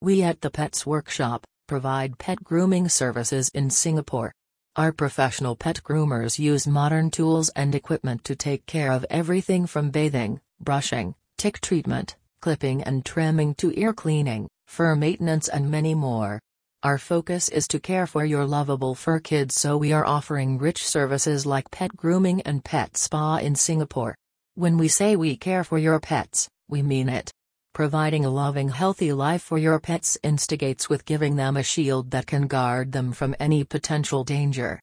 We at the Pets Workshop provide pet grooming services in Singapore. Our professional pet groomers use modern tools and equipment to take care of everything from bathing, brushing, tick treatment, clipping and trimming to ear cleaning, fur maintenance and many more. Our focus is to care for your lovable fur kids, so we are offering rich services like pet grooming and pet spa in Singapore. When we say we care for your pets, we mean it. Providing a loving, healthy life for your pets instigates with giving them a shield that can guard them from any potential danger.